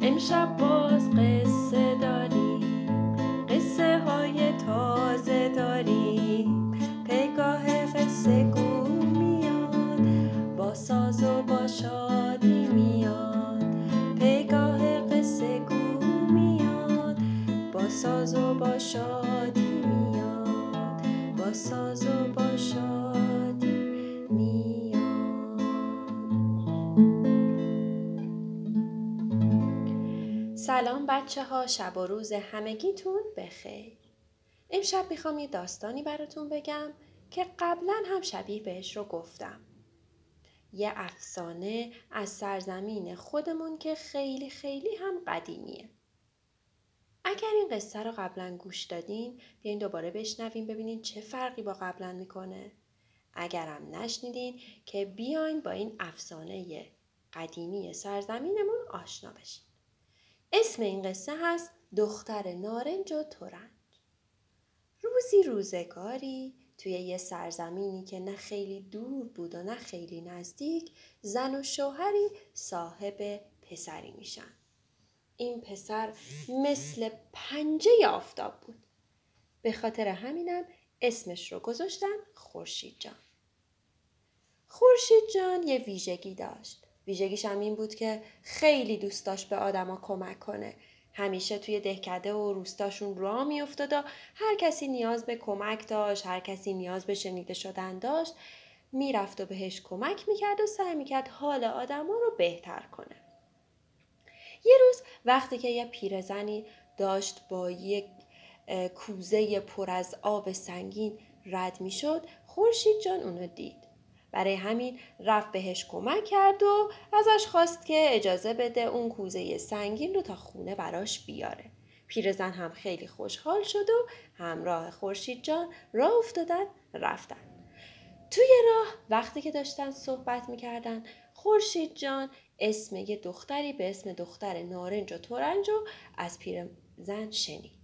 امشب باز قصه داریم، قصه های تازه داریم. پگاه قصه گو میاد، با ساز و با شادی میاد. پگاه قصه گو میاد، با ساز و با شادی میاد. با ساز و با شادی میاد. سلام بچه ها، شب و روز همگیتون بخیر. امشب میخوام یه داستانی براتون بگم که قبلا هم شبیه بهش رو گفتم. یه افسانه از سرزمین خودمون که خیلی خیلی هم قدیمیه. اگر این قصه رو قبلا گوش دادین، بیاین دوباره بشنوین ببینین چه فرقی با قبلا میکنه. اگرم نشنیدین که بیاین با این افسانه قدیمی سرزمینمون آشنا بشین. اسم این قصه هست دختر نارنج و ترنج. روزی روزگاری توی یه سرزمینی که نه خیلی دور بود و نه خیلی نزدیک، زن و شوهری صاحب پسری میشن. این پسر مثل پنجه آفتاب بود. به خاطر همینم اسمش رو گذاشتن خورشید جان. خورشید جان یه ویژگی داشت. ویژگیش هم این بود که خیلی دوست داشت به آدما کمک کنه. همیشه توی دهکده و روستاشون راه میافتاد و هر کسی نیاز به کمک داشت، هر کسی نیاز به شنیده شدن داشت، میرفت و بهش کمک میکرد و سعی میکرد حال آدما رو بهتر کنه. یه روز وقتی که یه پیرزنی داشت با یک کوزه پر از آب سنگین رد میشد، خورشید جان اونو دید. برای همین رفت بهش کمک کرد و ازش خواست که اجازه بده اون کوزه سنگین رو تا خونه براش بیاره. پیرزن هم خیلی خوشحال شد و همراه خورشید جان راه افتادن رفتن. توی راه وقتی که داشتن صحبت میکردن، خورشید جان اسم یه دختری به اسم دختر نارنج و ترنج رو از پیرزن شنید.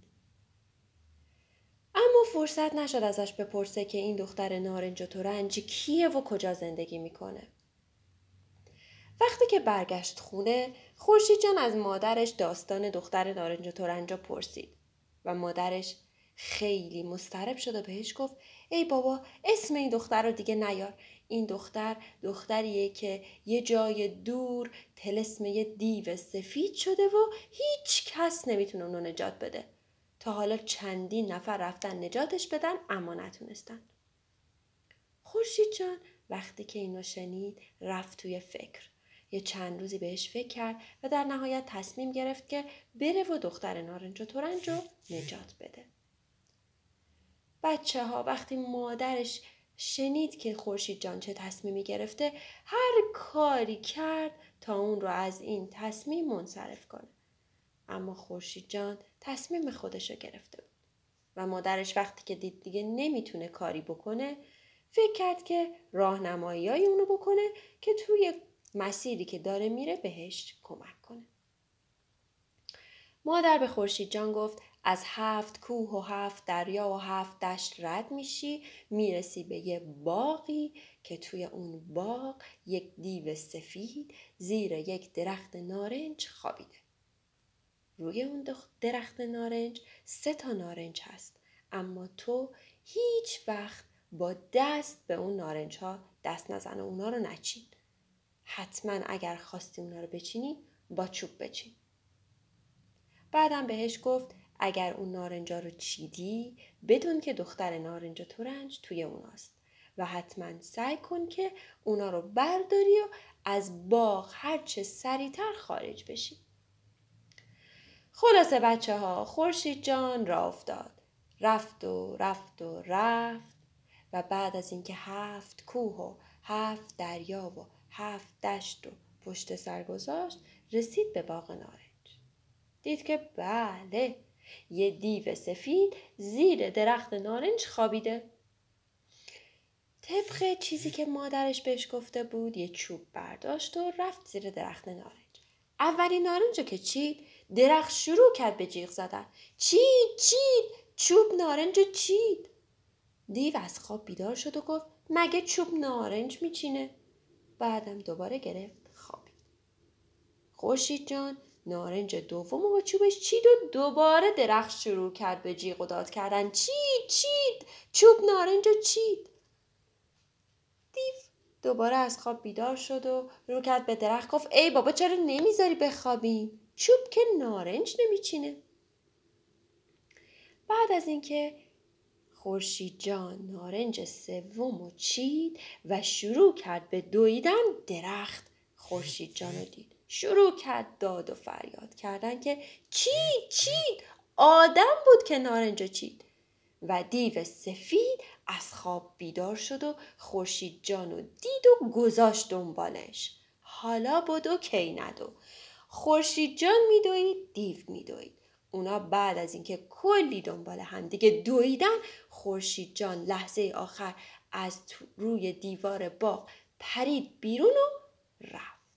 اما فرصت نشد ازش بپرسه که این دختر نارنج و ترنج کیه و کجا زندگی میکنه. وقتی که برگشت خونه، خورشید جان از مادرش داستان دختر نارنج و ترنج رو پرسید و مادرش خیلی مضطرب شد و بهش گفت ای بابا، اسم این دختر رو دیگه نیار. این دختریه که یه جای دور طلسم یه دیو سفید شده و هیچ کس نمیتونه اونو نجات بده. تا حالا چندین نفر رفتن نجاتش بدن اما نتونستن. خورشید جان وقتی که اینو شنید رفت توی فکر. یه چند روزی بهش فکر کرد و در نهایت تصمیم گرفت که بره و دختر نارنج و ترنج رو نجات بده. بچه ها وقتی مادرش شنید که خورشید جان چه تصمیمی گرفته، هر کاری کرد تا اون رو از این تصمیم منصرف کنه. اما خورشید جان تصمیم خودش رو گرفته بود و مادرش وقتی که دید دیگه نمیتونه کاری بکنه، فکر کرد که راهنمایی‌های اونو بکنه که توی مسیری که داره میره بهش کمک کنه. مادر به خورشید جان گفت از 7 کوه و 7 دریا و 7 دشت رد میشی، میرسی به یه باغی که توی اون باغ یک دیو سفید زیر یک درخت نارنج خوابیده. روی اون درخت نارنج 3 نارنج هست، اما تو هیچ وقت با دست به اون نارنج ها دست نزن و اونا رو نچین. حتما اگر خواستی اونا رو بچینی با چوب بچین. بعدم بهش گفت اگر اون نارنجا رو چیدی بدون که دختر نارنج و ترنج توی اوناست و حتما سعی کن که اونا رو برداری و از باغ هرچه سریعتر خارج بشی. خلاصه بچه ها، خورشید جان راه افتاد. رفت و بعد از اینکه 7 کوه و 7 دریا و 7 دشت رو پشت سر گذاشت، رسید به باغ نارنج. دید که بله، یه دیو سفید زیر درخت نارنج خوابیده. طبق چیزی که مادرش بهش گفته بود یه چوب برداشت و رفت زیر درخت نارنج. اولین نارنج رو که چید، درخت شروع کرد به جیغ زدن. چید، چوب نارنج چید. دیو از خواب بیدار شد و گفت مگه چوب نارنج میچینه؟ بعدم دوباره گرفت خوابید. خورشید جان نارنج دوم با چوبش چید و دوباره درخت شروع کرد به جیغ و داد کردن. چید چوب نارنج چید. دیو دوباره از خواب بیدار شد و رو کرد به درخت. گفت ای بابا چرا نمیذاری بخوابیم؟ چوب که نارنج نمیچینه. بعد از اینکه خورشید جان نارنج سومو چید و شروع کرد به دویدن، درخت خورشید جان رو دید. شروع کرد داد و فریاد کردن که چید آدم بود که نارنج چید. و دیو سفید از خواب بیدار شد و خورشید جانو دید و گذاشت دنبالش. حالا بدو کی ندو. خورشید جان میدوید، دیو میدوید. اونا بعد از اینکه کلی دنبال هم دیگه دویدن، خورشید جان لحظه آخر از روی دیوار باغ پرید بیرون و رفت.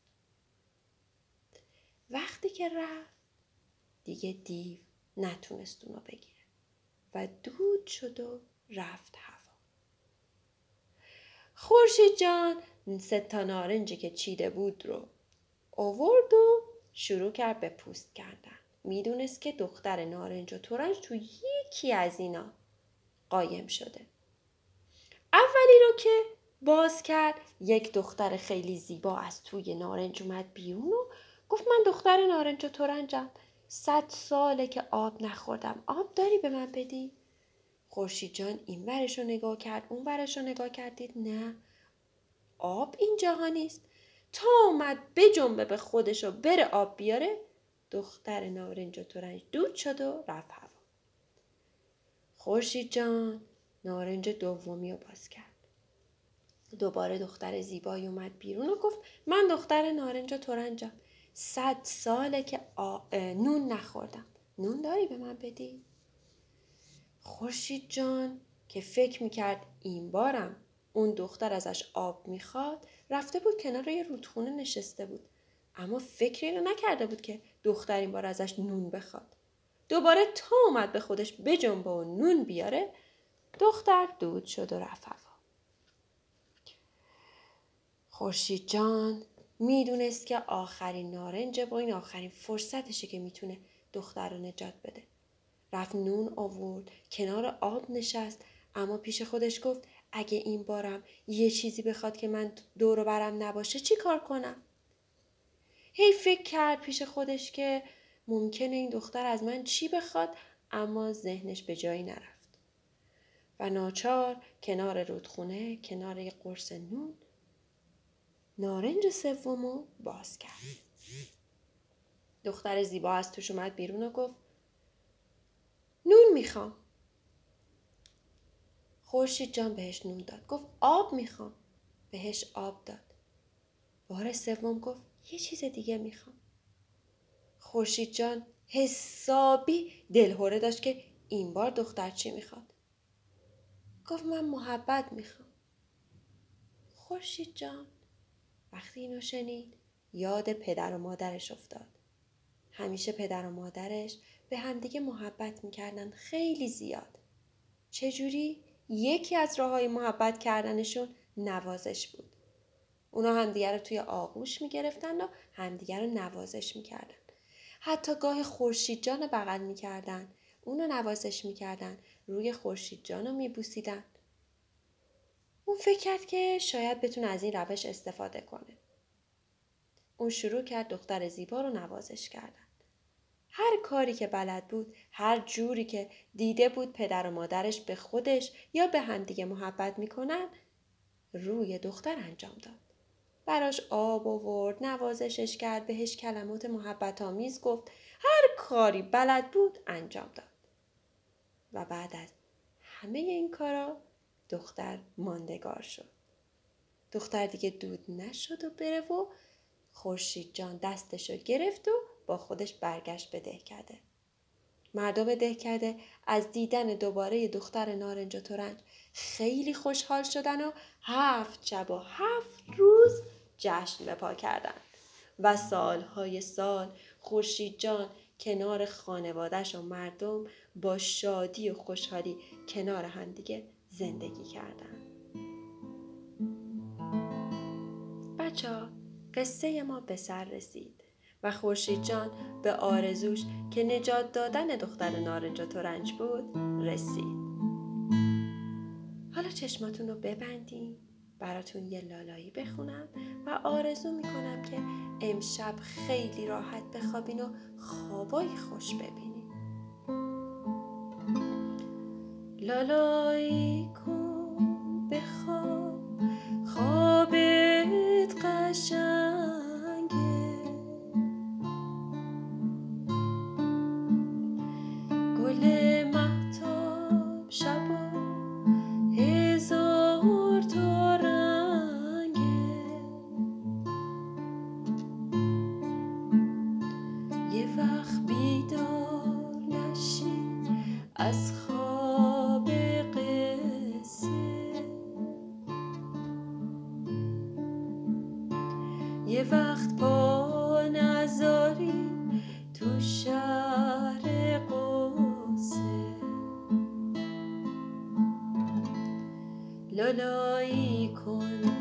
وقتی که رفت دیگه دیو نتونست اونو بگیره و دود شد و رفت هوا. خورشید جان 3 نارنجی که چیده بود رو آورد و شروع کرد به پوست کردن. میدونست که دختر نارنج و ترنج تو یکی از اینا قایم شده. اولی رو که باز کرد، یک دختر خیلی زیبا از توی نارنج اومد بیرون و گفت من دختر نارنج و ترنجم. 100 ساله که آب نخوردم. آب داری به من بدی؟ خورشید جان این ورش رو نگاه کرد، اون ورش رو نگاه کرد، دید نه، آب اینجاها نیست. تا اومد بجنبه به خودش و بره آب بیاره، دختر نارنج و ترنج دود شد و رفت هوا. خورشید جان نارنج دومی رو باز کرد. دوباره دختر زیبایی اومد بیرون و گفت من دختر نارنج و ترنجم. 100 ساله که نون نخوردم. نون داری به من بدی؟ خورشید جان که فکر میکرد این بارم اون دختر ازش آب میخواد، رفته بود کنار یه رودخونه نشسته بود. اما فکری رو نکرده بود که دختر این بار ازش نون بخواد. دوباره تا اومد به خودش بجنبه و نون بیاره، دختر دود شد و رفت هوا. خورشید جان میدونست که آخرین نارنجه و این آخرین فرصتشه که میتونه دختر رو نجات بده. رفت نون آورد، کنار آب نشست، اما پیش خودش گفت اگه این بارم یه چیزی بخواد که من دور و برم نباشه چی کار کنم؟ هی فکر کرد پیش خودش که ممکنه این دختر از من چی بخواد، اما ذهنش به جایی نرفت. و ناچار کنار رودخونه، کنار یه قرص نون، نارنج سومو باز کرد. دختر زیبا از توش اومد بیرون و گفت نون میخوام. خورشید جان بهش نون داد. گفت آب میخوام. بهش آب داد. بار سوم گفت یه چیز دیگه میخوام. خورشید جان حسابی دلهره داشت که این بار دختر چی میخواد. گفت من محبت میخوام. خورشید جان وقتی اینو شنید یاد پدر و مادرش افتاد. همیشه پدر و مادرش به همدیگه محبت میکردن خیلی زیاد. چجوری؟ یکی از راههای محبت کردنشون نوازش بود. اونا همدیگه رو توی آغوش میگرفتن و همدیگه رو نوازش میکردن. حتی گاه خورشید جان رو بغل میکردن. اونو نوازش میکردن. روی خورشید جان رو میبوسیدن. اون فکر کرد که شاید بتونه از این روش استفاده کنه. اون شروع کرد دختر زیبا رو نوازش کردن. هر کاری که بلد بود، هر جوری که دیده بود پدر و مادرش به خودش یا به همدیگه محبت میکنن، روی دختر انجام داد. براش آب آورد، نوازشش کرد، بهش کلمات محبت آمیز گفت، هر کاری بلد بود انجام داد. و بعد از همه این کارا دختر ماندگار شد. دختر دیگه دود نشد و بره و خورشید جان دستشو گرفت و با خودش برگشت به دهکده. مردم دهکده از دیدن دوباره دختر نارنج و ترنج خیلی خوشحال شدن و 7 شب و 7 روز جشن به پا کردن. و سالهای سال خورشید جان کنار خانواده‌اش و مردم با شادی و خوشحالی کنار هم دیگه زندگی کردن. بچه‌ها قصه ما به سر رسید و خورشید جان به آرزوش که نجات دادن دختر نارنج و ترنج بود رسید. حالا چشماتون رو ببندین، براتون یه لالایی بخونم و آرزو میکنم که امشب خیلی راحت بخوابین و خوابای خوش ببینین. لالایی کن بخواب، خوابت قشنگه، گل مهتاب شبا هزار تا رنگه، یه وقت بیدار نشی از خواب قصه، یه وقت پا نذاری تو شهر قصه، لالایی کن